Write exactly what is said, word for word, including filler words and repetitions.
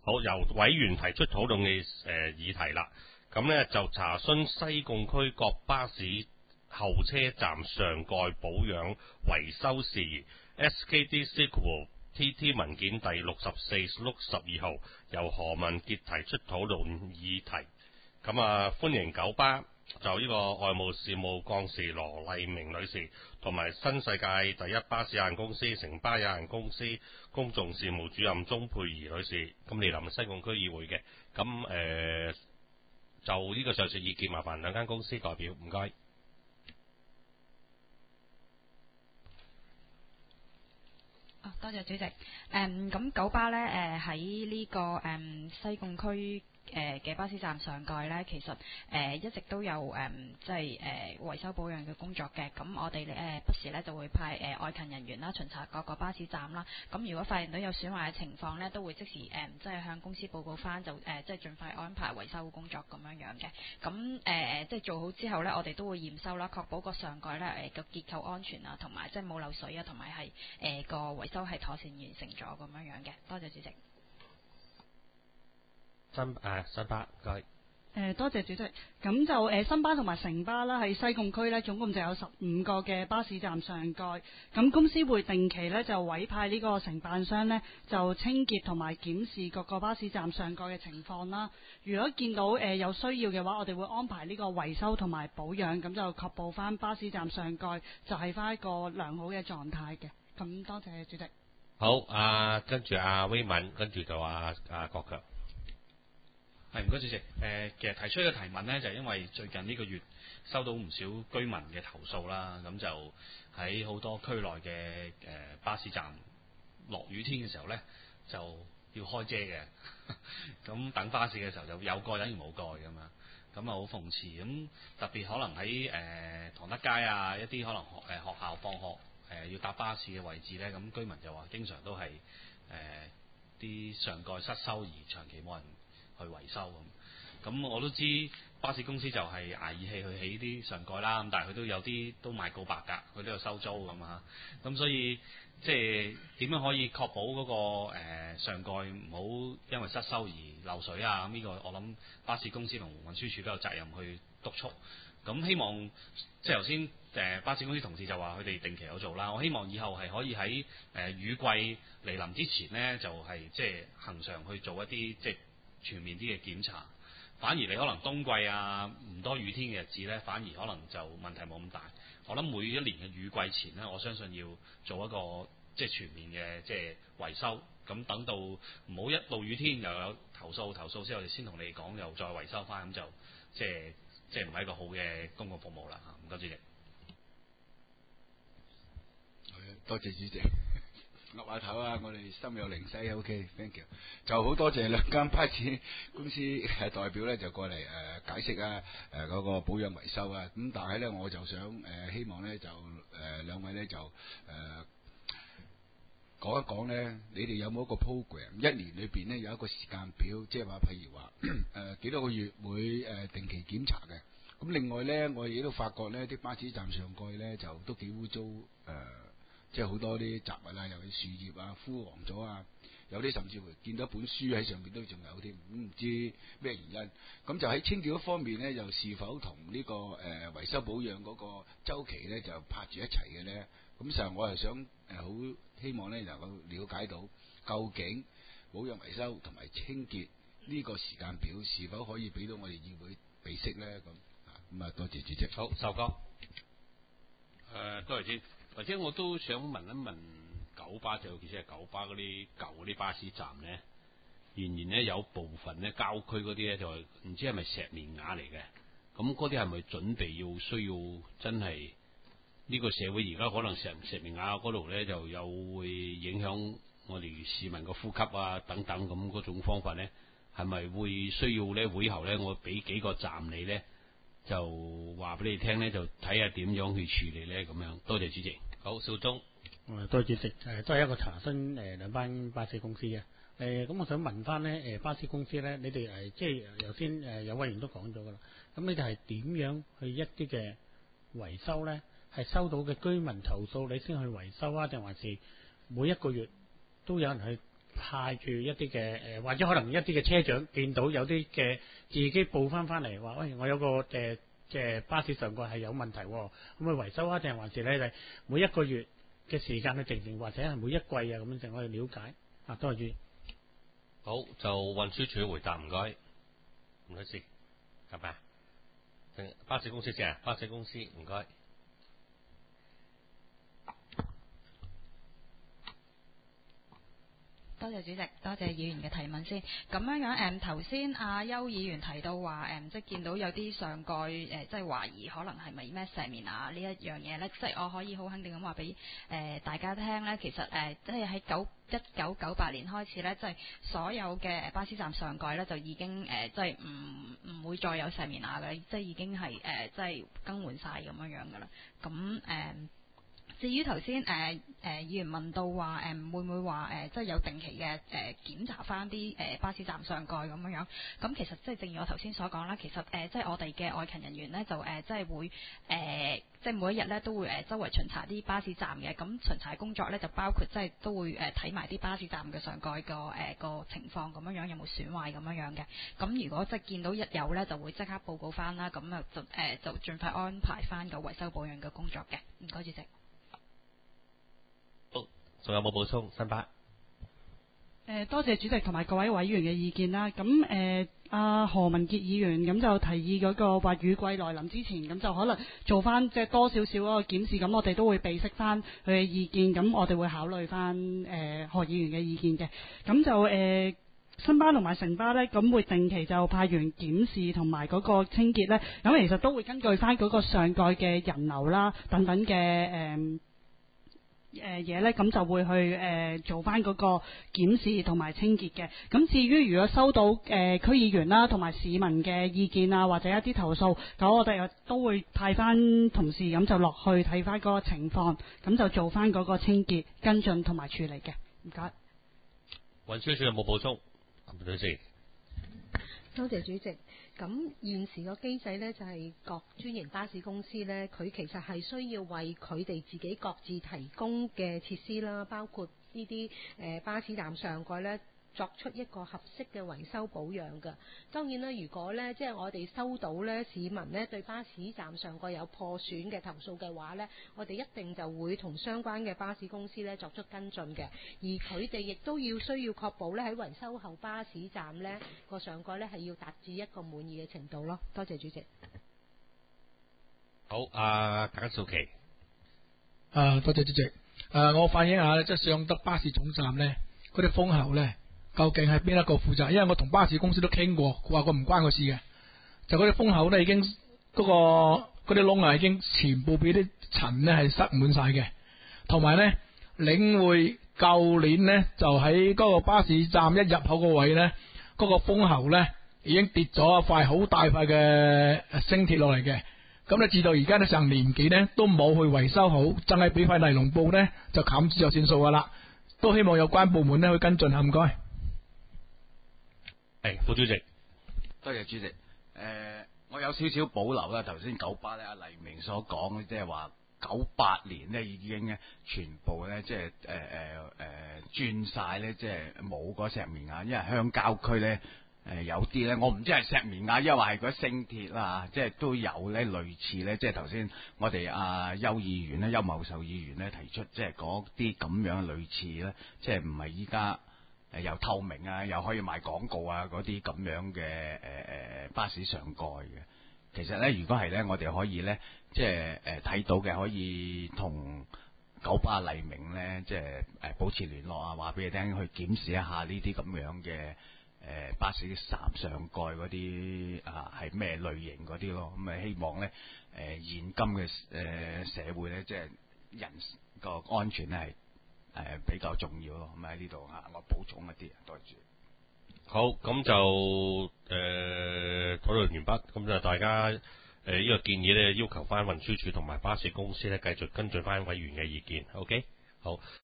好，由委員提出討論嘅誒議題啦。咁呢就查詢西貢區各巴士候車站上蓋保養維修事宜。S K D Sequel T T 文件第六十四、六十二號，由何文傑提出討論議題。咁啊，歡迎九巴就呢個外務事務幹事羅麗明女士，同埋新世界第一巴士有限公司、城巴有限公司公眾事務主任鍾佩儀女士，咁嚟臨西貢區議會嘅。咁誒、呃，就呢個上述意見，麻煩兩間公司代表，唔該。 哦，多謝主席。誒、嗯，咁九巴咧，誒喺呢個誒、嗯、西貢區誒嘅巴士站上蓋咧，其實誒、呃、一直都有誒即係誒維修保養嘅工作嘅。咁我哋誒不時咧就會派誒、呃、外勤人員啦巡查各個巴士站啦。咁如果發現到有損壞嘅情況咧，都會即時誒即係向公司報告翻，就誒即係盡快安排維修工作咁樣樣嘅。咁誒即係做好之後咧，我哋都會驗收啦，確保個上蓋咧誒個結構安全啊，同埋即係冇漏水啊，同埋係誒個維修係妥善完成咗咁樣樣嘅。多謝主席。 新誒新巴，唔該。 誒多謝主席，咁就誒新巴同埋城巴啦，喺西貢區咧總共就有十五個嘅巴士站上蓋，咁公司會定期咧就委派呢個承辦商咧就清潔同埋檢視各個巴士站上蓋嘅情況啦。如果見到誒有需要嘅話，我哋會安排呢個維修同埋保養，咁就確保翻巴士站上蓋就係翻一個良好嘅狀態嘅。咁多謝主席。 好，啊跟住阿威敏，跟住就阿阿郭強。 係唔該主席，誒、呃、其實提出呢個提問呢，就係、因為最近呢個月收到唔少居民嘅投訴啦，咁就喺好多區內嘅誒、呃、巴士站落雨天嘅時候呢，就要開遮嘅，咁等巴士嘅時候就有蓋等於冇蓋咁嘛，咁啊好諷刺，咁特別可能喺誒、呃、唐德街啊一啲可能學誒、呃、學校放學誒、呃、要搭巴士嘅位置呢，咁居民就話經常都係誒啲上蓋失修而長期冇人去維修咁，咁我都知巴士公司就係捱義氣去起啲上蓋啦，咁但係佢都有啲都賣告白㗎，佢都有收租咁啊，咁所以即係點樣可以確保嗰、嗰個、呃、上蓋唔好因為失修而漏水啊？咁呢個我諗巴士公司同運輸署都有責任去督促。咁希望即係頭先誒巴士公司同事就話佢哋定期有做啦，我希望以後係可以喺誒、呃、雨季嚟臨之前呢，就係、是、即係恆常去做一啲即係全面啲嘅檢查，反而你可能冬季啊唔多雨天嘅日子呢，反而可能就問題冇咁大。我諗每一年嘅雨季前呢，我相信要做一個即係全面嘅即係維修，咁等到唔好一到雨天又有投訴，投訴之後我哋先同你講又再維修翻，咁就即係即係唔係一個好嘅公共服務啦嚇。唔該主席。 多謝主席。岌下頭啊！我哋心有靈犀 ，OK，thank you。就好多謝兩間巴士公司誒代表咧，就過嚟誒、呃、解釋啊，誒、呃、嗰、那個保養維修啊。咁但係咧，我就想誒、呃、希望咧就誒、呃、兩位咧就誒講、呃、一講咧，你哋有冇一個 program？ 一年裏邊咧有一個時間表，即係話譬如話誒幾多個月會誒、呃、定期檢查嘅。咁另外咧，我亦都發覺咧啲巴士站上蓋咧就都幾污糟誒。呃即係好多啲雜物啊，尤其樹葉啊枯黃咗啊，有啲甚至乎見到一本書喺上邊都仲有添，唔知咩原因。咁就喺清潔嗰方面咧，又是否同呢、這個誒、呃、維修保養嗰個周期咧就拍住一齊嘅咧？咁實際我係想誒好、呃、希望咧能夠了解到究竟保養維修同埋清潔呢個時間表是否可以俾到我哋議會備悉咧？咁啊咁啊，多謝主席。 好，壽哥。誒、 呃，多謝先。或者我都想問一問九巴，就尤其是係九巴嗰啲舊嗰啲巴士站咧，仍然咧有部分咧郊區嗰啲咧就唔知係咪石棉瓦嚟嘅，咁嗰啲係咪準備要需要真係呢個社會而家可能石石棉瓦嗰度咧就有會影響我哋市民個呼吸啊等等，咁嗰種方法咧係咪會需要咧會後咧我俾幾個站你咧就話俾你聽咧，就睇下點樣去處理咧咁樣。多謝主席。 好，少忠。 誒，多謝主席。誒，都係一個查詢誒兩班巴士公司嘅。誒，咁我想問翻咧誒巴士公司咧，你哋誒即係頭先誒有委員都講咗噶啦。咁你哋係點樣去一啲嘅維修咧？係收到嘅居民投訴你先去維修啊，定還是每一個月都有人去派住一啲嘅誒，或者可能一啲嘅車長見到有啲嘅自己報翻翻嚟話，喂，我有個誒嘅巴士上蓋係有問題，咁去維修啊，定係還是咧每一個月嘅時間去定定，或者係每一季啊咁樣，就可以了解啊。多謝主席。 好，就運輸署回答，唔該，唔該先，係咪啊？巴士公司先啊，巴士公司唔該。 多謝主席，多謝議員嘅提問先。咁樣樣誒，頭先阿邱議員提到話誒，即係見到有啲上蓋誒，即係懷疑可能係咪咩石棉瓦呢一樣嘢咧？即係我可以好肯定咁話俾誒大家聽咧，其實誒，即係喺九一九九八年開始咧，即係所有嘅巴士站上蓋咧就已經誒，即係唔唔會再有石棉瓦嘅，即係已經係誒，即係更換晒咁樣樣㗎啦。咁誒。至於頭先誒誒議員問到話誒、呃、會唔會話誒、呃、即係有定期嘅誒、呃、檢查翻啲誒巴士站上蓋咁樣樣，咁其實即係正如我頭先所講啦，其實誒、呃、即係我哋嘅外勤人員咧就誒、呃、即係會誒、呃、即係每一日咧都會誒、呃、周圍巡查啲巴士站嘅，咁巡查工作咧就包括即係都會誒睇埋啲巴士站嘅上蓋個誒個情況咁樣樣有冇損壞咁樣樣嘅，咁如果即係見到一有咧就會即刻報告翻啦，咁啊就誒、呃、就盡快安排翻個維修保養嘅工作嘅。唔該主席。 仲有冇補充？新巴。 誒，多謝主席同埋各位委員嘅意見啦。咁誒，阿何文傑議員咁就提議嗰個話雨季來臨之前，咁就可能做翻即係多少少嗰個檢視，咁我哋都會備悉翻佢嘅意見，咁我哋會考慮翻誒何議員嘅意見嘅。咁就誒。新巴同埋城巴呢，咁會定期就派員檢視同埋嗰個清潔呢。咁其實都會根據翻嗰個上蓋嘅人流啦等等嘅誒誒嘢呢，咁就會去誒、呃、做翻嗰個檢視同埋清潔嘅。咁至於如果收到誒、呃、區議員啦同埋市民嘅意見啊，或者一啲投訴，咁我哋都會派翻同事咁就落去睇翻嗰個情況，咁就做翻嗰個清潔跟進同埋處理嘅。唔該。 運輸署有冇補充？女士， 多謝主席。咁現時個機制呢，就係各專營巴士公司呢，佢其實係需要為佢哋自己各自提供嘅設施啦，包括呢啲誒巴士站上蓋呢，作出一個合適嘅維修保養㗎。當然啦，如果呢，即係我哋收到呢市民呢對巴士站上蓋有破損嘅投訴嘅話呢，我哋一定就會同相關嘅巴士公司呢作出跟進嘅。而佢哋亦都要需要確保呢喺維修後巴士站呢個上蓋呢係要達至一個滿意嘅程度咯。多謝主席。 好，阿簡少琪。 啊，多謝主席。誒，我反映下即係上德巴士總站呢嗰啲風喉呢。究竟係邊一個負責？因為我同巴士公司都傾過，佢話佢唔關我事嘅。就嗰啲風口咧，已經嗰、嗰個嗰啲窿啊，已經全部俾啲塵咧係塞滿晒嘅。同埋咧，領匯舊年咧就喺嗰個巴士站一入口個位咧，嗰、嗰個風喉咧已經跌咗一塊好大塊嘅星鐵落嚟嘅。咁咧至到而家咧成年幾咧都冇去維修好，淨係俾塊尼龍布咧就冚住就算數噶啦。都希望有關部門咧去跟進下，唔該。 係副主席， 多謝主席。誒、呃，我有少少保留啦。頭先九巴咧，阿黎明所講，即係話九八年咧已經咧全部咧即係誒誒誒轉晒咧，即係冇嗰石棉瓦，因為鄉郊區咧誒有啲咧，我唔知係石棉瓦，抑或係嗰星鐵啦，即係都有咧類似咧，即係頭先我哋阿邱議員咧、邱茂壽議員咧提出，即係嗰啲咁樣類似咧，即係唔係依家。誒又透明啊，又可以賣廣告啊，嗰啲咁樣嘅誒誒巴士上蓋嘅，其實咧，如果係咧，我哋可以咧，即係誒睇到嘅，可以同九巴黎明咧，即係誒保持聯絡啊，話俾你聽，去檢視一下呢啲咁樣嘅誒、呃、巴士站上蓋嗰啲啊係咩類型嗰啲咯，咁啊希望咧誒、呃、現今嘅誒、呃、社會咧，即係人個安全咧係。誒比較重要咯，咁喺呢度嚇，我補充一啲，多謝。 好，咁就誒、呃、討論完畢，咁就大家誒呢、呃這個建議咧，要求翻運輸署同埋巴士公司咧，繼續跟進翻委員嘅意見。OK，好。